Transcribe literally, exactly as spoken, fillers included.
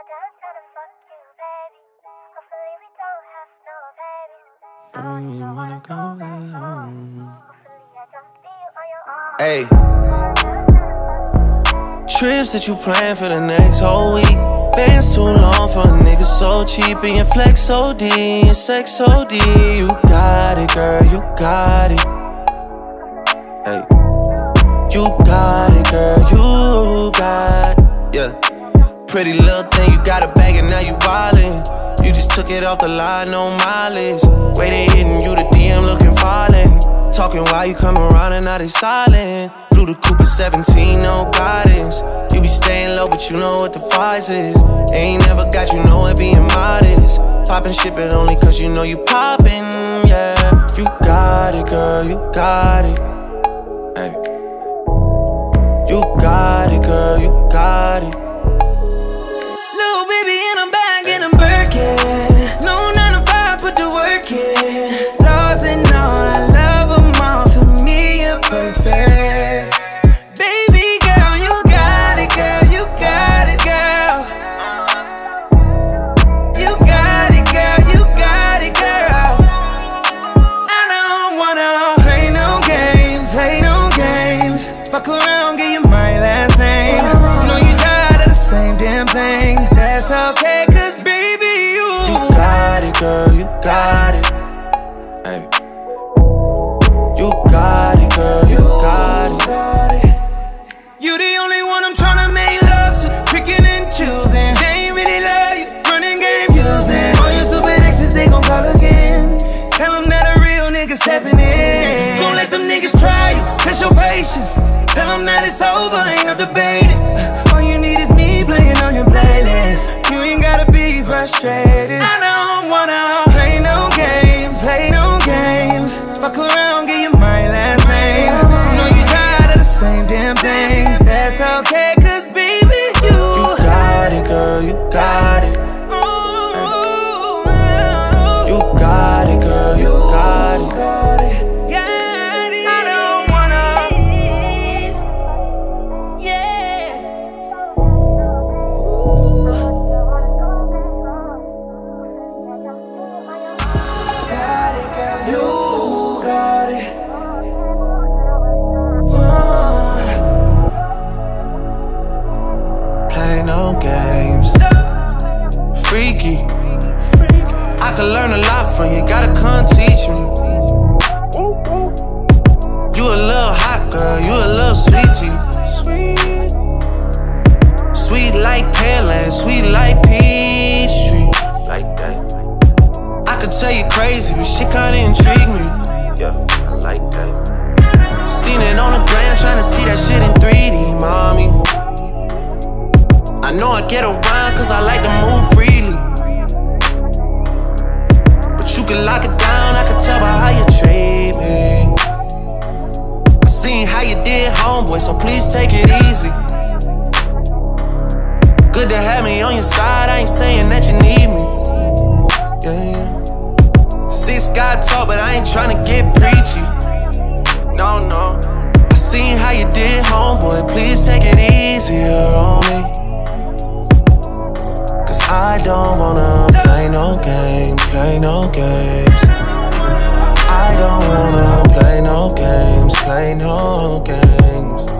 Hey, trips that you plan for the next whole week. Bands too long for a nigga so cheap. And your flex O D, and your sex O D. You got it, girl, you got it. Hey, you got it, girl, you got it. Yeah, pretty little thing, you got a bag and now you wildin'. You just took it off the line, no mileage. Way they hitting you, the D M looking violent. Talking while you come around and now they silent. Blew the coupe at seventeen, no guidance. You be staying low, but you know what the price is. Ain't never got you know it being modest. Poppin' shit, but only cause you know you poppin', yeah. You got it, girl, you got it. Hey. You got it, girl, you got it. Little baby in a bag and a Birkin. No nine to five, put the work in. Laws and all, I love them all. To me, you're perfect. Baby girl, you got it, girl, you got it, girl. You got it, girl, you got it, girl. I don't wanna play no games, play no games. Fuck around, give you my last name. Know you tired of the same damn thing. That's okay, cause baby, you You got it, girl, you got it. Hey. You got it, girl, you got it. You the only one I'm tryna make love to. Picking and choosing. They ain't really love you, running game using. All your stupid exes, they gon' call again. Tell them that a real nigga stepping in. Don't let them niggas try you, test your patience. Tell them that it's over, ain't no debating. All you need is me playing on your playlist. You ain't gotta be frustrated. I don't wanna play no games, play no games. Fuck around, give you my last name. Know you tired of the same damn thing. That's okay, cause baby, you You got it, girl, you got it. Hey. You got it, girl, you got it. No games. Freaky. I could learn a lot from you, gotta come teach me. You a little hot girl, you a little sweetie. Sweet. Sweet like Pearland, sweet like Peachtree. Like that. I could tell you crazy, but shit kinda intrigue me. Yeah, I like that. Seen it on the gram, tryna see that shit in three D, mommy. I know I get around cause I like to move freely. But you can lock it down, I can tell by how you treat me. I seen how you did, homeboy, so please take it easy. Good to have me on your side, I ain't saying that you need me. Yeah, yeah. Six God talk, but I ain't tryna get preachy. No, no. I seen how you did, homeboy, please take it easier on me. I don't wanna play no games, play no games. I don't wanna play no games, play no games.